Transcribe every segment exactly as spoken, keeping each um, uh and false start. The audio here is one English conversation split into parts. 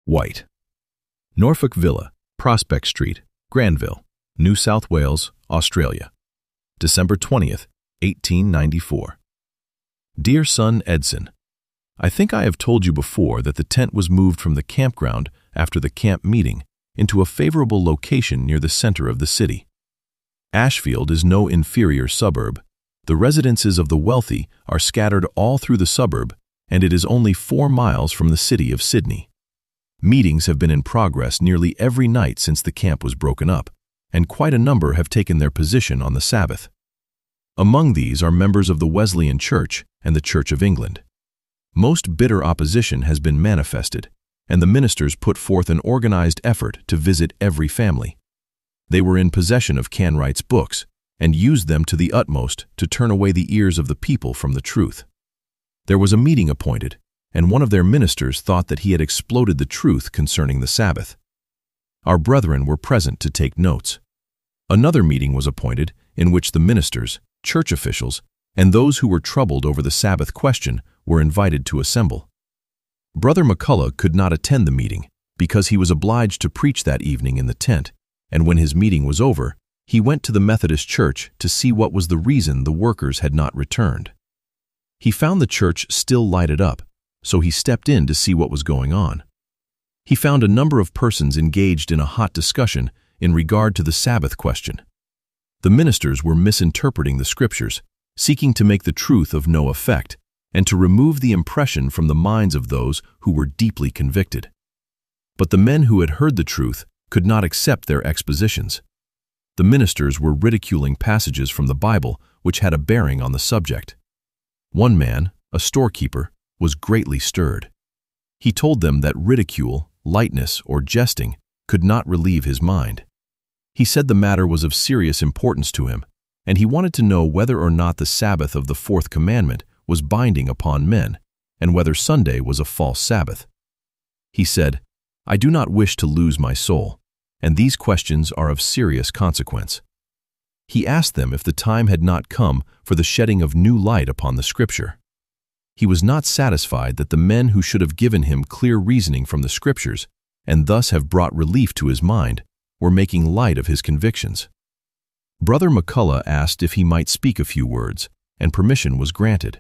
White. Norfolk Villa, Prospect Street, Granville, New South Wales, Australia. December twentieth, eighteen ninety-four. Dear son Edson, I think I have told you before that the tent was moved from the campground after the camp meeting into a favorable location near the center of the city. Ashfield is no inferior suburb. The residences of the wealthy are scattered all through the suburb, and it is only four miles from the city of Sydney. Meetings have been in progress nearly every night since the camp was broken up, and quite a number have taken their position on the Sabbath. Among these are members of the Wesleyan Church and the Church of England. Most bitter opposition has been manifested, and the ministers put forth an organized effort to visit every family. They were in possession of Canwright's books and used them to the utmost to turn away the ears of the people from the truth. There was a meeting appointed, and one of their ministers thought that he had exploded the truth concerning the Sabbath. Our brethren were present to take notes. Another meeting was appointed in which the ministers, church officials, and those who were troubled over the Sabbath question were invited to assemble. Brother McCullough could not attend the meeting because he was obliged to preach that evening in the tent, and when his meeting was over, he went to the Methodist Church to see what was the reason the workers had not returned. He found the church still lighted up, so he stepped in to see what was going on. He found a number of persons engaged in a hot discussion in regard to the Sabbath question. The ministers were misinterpreting the scriptures, seeking to make the truth of no effect, and to remove the impression from the minds of those who were deeply convicted. But the men who had heard the truth could not accept their expositions. The ministers were ridiculing passages from the Bible which had a bearing on the subject. One man, a storekeeper, was greatly stirred. He told them that ridicule, lightness, or jesting could not relieve his mind. He said the matter was of serious importance to him, and he wanted to know whether or not the Sabbath of the fourth commandment was binding upon men, and whether Sunday was a false Sabbath. He said, I do not wish to lose my soul, and these questions are of serious consequence. He asked them if the time had not come for the shedding of new light upon the Scripture. He was not satisfied that the men who should have given him clear reasoning from the Scriptures, and thus have brought relief to his mind, were making light of his convictions. Brother McCullough asked if he might speak a few words, and permission was granted.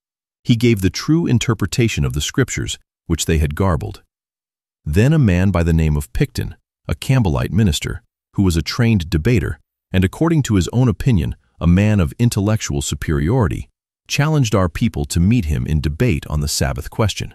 He gave the true interpretation of the Scriptures, which they had garbled. Then a man by the name of Picton, a Campbellite minister, who was a trained debater, and according to his own opinion, a man of intellectual superiority, challenged our people to meet him in debate on the Sabbath question.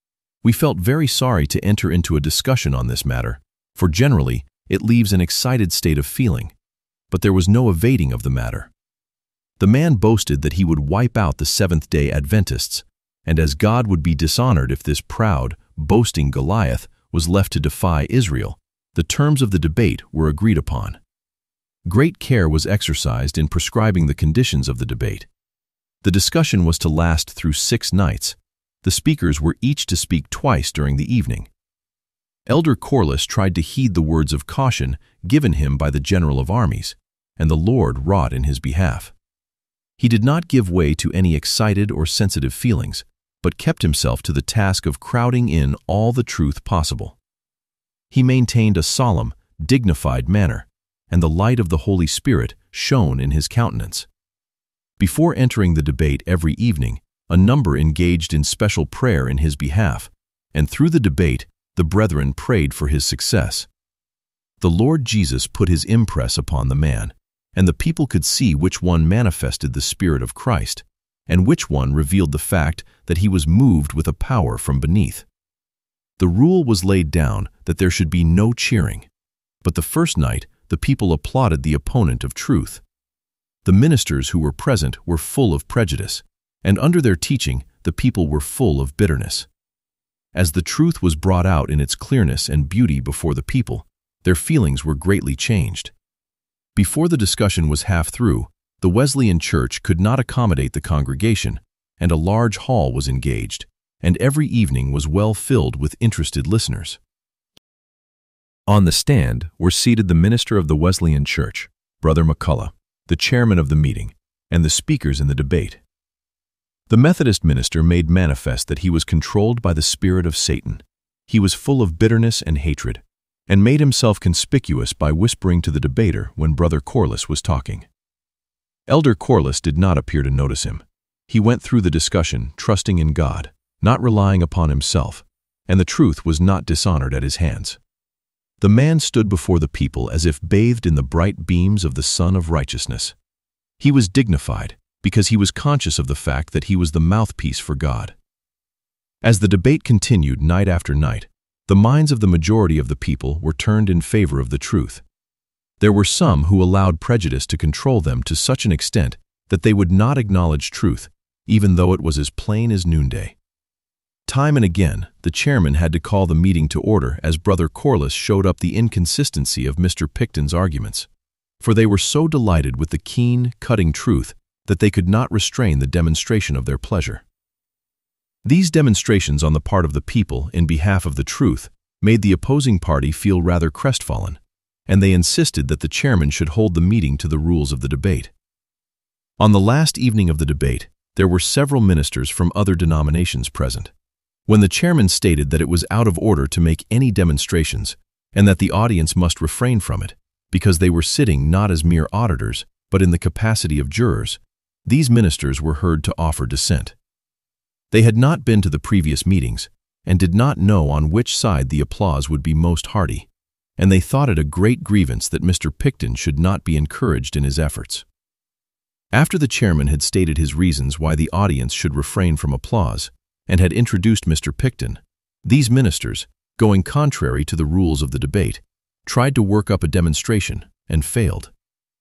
We felt very sorry to enter into a discussion on this matter, for generally it leaves an excited state of feeling, but there was no evading of the matter. The man boasted that he would wipe out the Seventh-day Adventists, and as God would be dishonored if this proud, boasting Goliath was left to defy Israel, the terms of the debate were agreed upon. Great care was exercised in prescribing the conditions of the debate. The discussion was to last through six nights. The speakers were each to speak twice during the evening. Elder Corliss tried to heed the words of caution given him by the General of Armies, and the Lord wrought in his behalf. He did not give way to any excited or sensitive feelings, but kept himself to the task of crowding in all the truth possible. He maintained a solemn, dignified manner, and the light of the Holy Spirit shone in his countenance. Before entering the debate every evening, a number engaged in special prayer in his behalf, and through the debate, the brethren prayed for his success. The Lord Jesus put his impress upon the man, and the people could see which one manifested the Spirit of Christ, and which one revealed the fact that he was moved with a power from beneath. The rule was laid down that there should be no cheering, but the first night the people applauded the opponent of truth. The ministers who were present were full of prejudice, and under their teaching the people were full of bitterness. As the truth was brought out in its clearness and beauty before the people, their feelings were greatly changed. Before the discussion was half through, the Wesleyan Church could not accommodate the congregation, and a large hall was engaged, and every evening was well filled with interested listeners. On the stand were seated the minister of the Wesleyan Church, Brother McCullough, the chairman of the meeting, and the speakers in the debate. The Methodist minister made manifest that he was controlled by the spirit of Satan, He was full of bitterness and hatred, and made himself conspicuous by whispering to the debater when Brother Corliss was talking. Elder Corliss did not appear to notice him. He went through the discussion trusting in God, not relying upon himself, and the truth was not dishonored at his hands. The man stood before the people as if bathed in the bright beams of the sun of righteousness. He was dignified because he was conscious of the fact that he was the mouthpiece for God. As the debate continued night after night, the minds of the majority of the people were turned in favor of the truth. There were some who allowed prejudice to control them to such an extent that they would not acknowledge truth, even though it was as plain as noonday. Time and again, the chairman had to call the meeting to order as Brother Corliss showed up the inconsistency of Mister Picton's arguments, for they were so delighted with the keen, cutting truth that they could not restrain the demonstration of their pleasure. These demonstrations on the part of the people in behalf of the truth made the opposing party feel rather crestfallen, and they insisted that the chairman should hold the meeting to the rules of the debate. On the last evening of the debate, there were several ministers from other denominations present. When the chairman stated that it was out of order to make any demonstrations and that the audience must refrain from it because they were sitting not as mere auditors but in the capacity of jurors, these ministers were heard to offer dissent. They had not been to the previous meetings and did not know on which side the applause would be most hearty, and they thought it a great grievance that Mister Picton should not be encouraged in his efforts. After the chairman had stated his reasons why the audience should refrain from applause and had introduced Mister Picton, these ministers, going contrary to the rules of the debate, tried to work up a demonstration and failed.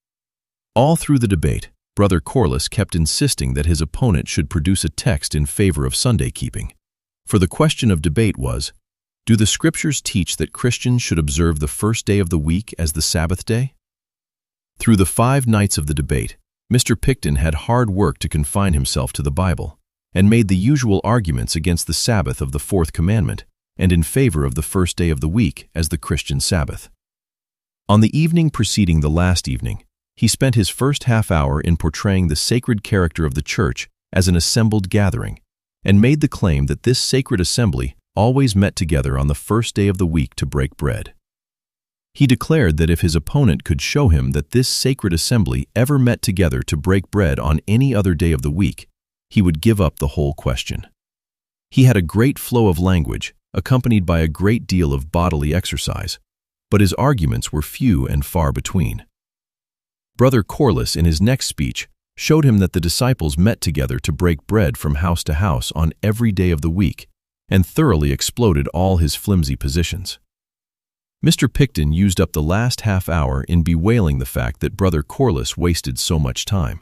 All through the debate, Brother Corliss kept insisting that his opponent should produce a text in favor of Sunday keeping, for the question of debate was, do the Scriptures teach that Christians should observe the first day of the week as the Sabbath day? Through the five nights of the debate, Mister Picton had hard work to confine himself to the Bible, and made the usual arguments against the Sabbath of the Fourth Commandment and in favor of the first day of the week as the Christian Sabbath. On the evening preceding the last evening, he spent his first half hour in portraying the sacred character of the church as an assembled gathering, and made the claim that this sacred assembly always met together on the first day of the week to break bread. He declared that if his opponent could show him that this sacred assembly ever met together to break bread on any other day of the week, he would give up the whole question. He had a great flow of language, accompanied by a great deal of bodily exercise, but his arguments were few and far between. Brother Corliss, in his next speech, showed him that the disciples met together to break bread from house to house on every day of the week, and thoroughly exploded all his flimsy positions. Mister Picton used up the last half hour in bewailing the fact that Brother Corliss wasted so much time.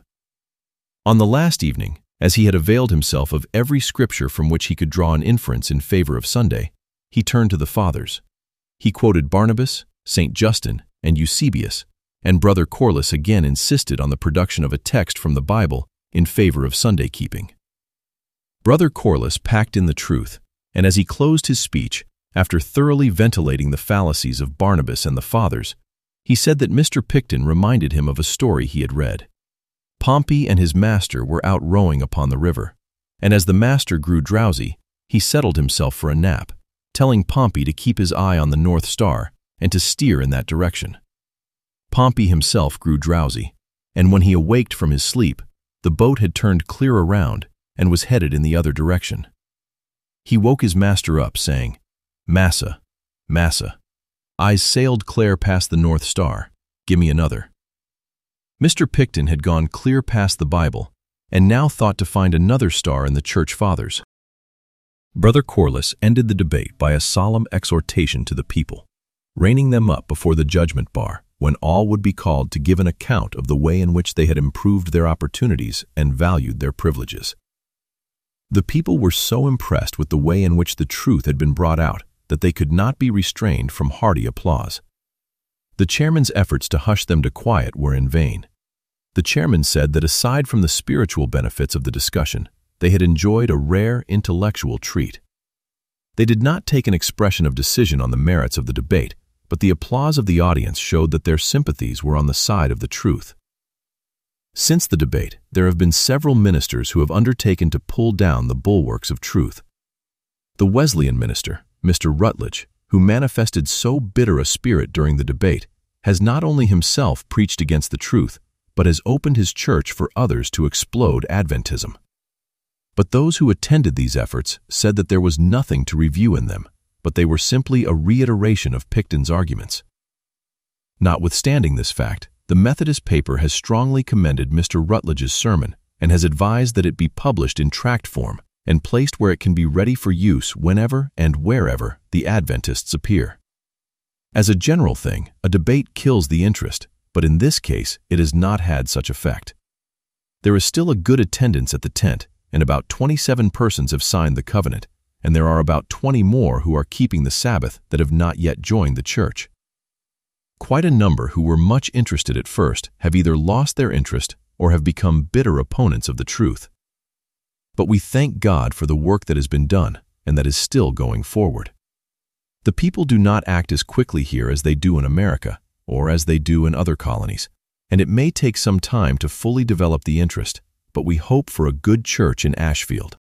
On the last evening, as he had availed himself of every scripture from which he could draw an inference in favor of Sunday, he turned to the Fathers. He quoted Barnabas, Saint Justin, and Eusebius, and Brother Corliss again insisted on the production of a text from the Bible in favor of Sunday keeping. Brother Corliss packed in the truth, and as he closed his speech, after thoroughly ventilating the fallacies of Barnabas and the Fathers, he said that Mister Picton reminded him of a story he had read. Pompey and his master were out rowing upon the river, and as the master grew drowsy, he settled himself for a nap, telling Pompey to keep his eye on the North Star and to steer in that direction. Pompey himself grew drowsy, and when he awaked from his sleep, the boat had turned clear around and was headed in the other direction. He woke his master up, saying, "Massa, massa, I's sailed clear past the North Star. Give me another." Mister Picton had gone clear past the Bible and now thought to find another star in the Church Fathers. Brother Corliss ended the debate by a solemn exhortation to the people, reining them up before the judgment bar when all would be called to give an account of the way in which they had improved their opportunities and valued their privileges. The people were so impressed with the way in which the truth had been brought out that they could not be restrained from hearty applause. The chairman's efforts to hush them to quiet were in vain. The chairman said that aside from the spiritual benefits of the discussion, they had enjoyed a rare intellectual treat. They did not take an expression of decision on the merits of the debate, but the applause of the audience showed that their sympathies were on the side of the truth. Since the debate, there have been several ministers who have undertaken to pull down the bulwarks of truth. The Wesleyan minister, Mister Rutledge, who manifested so bitter a spirit during the debate, has not only himself preached against the truth, but has opened his church for others to explode Adventism. But those who attended these efforts said that there was nothing to review in them, but they were simply a reiteration of Picton's arguments. Notwithstanding this fact, the Methodist paper has strongly commended Mister Rutledge's sermon and has advised that it be published in tract form and placed where it can be ready for use whenever and wherever the Adventists appear. As a general thing, a debate kills the interest, but in this case it has not had such effect. There is still a good attendance at the tent, and about twenty-seven persons have signed the covenant, and there are about twenty more who are keeping the Sabbath that have not yet joined the church. Quite a number who were much interested at first have either lost their interest or have become bitter opponents of the truth. But we thank God for the work that has been done and that is still going forward. The people do not act as quickly here as they do in America or as they do in other colonies, and it may take some time to fully develop the interest, but we hope for a good church in Ashfield.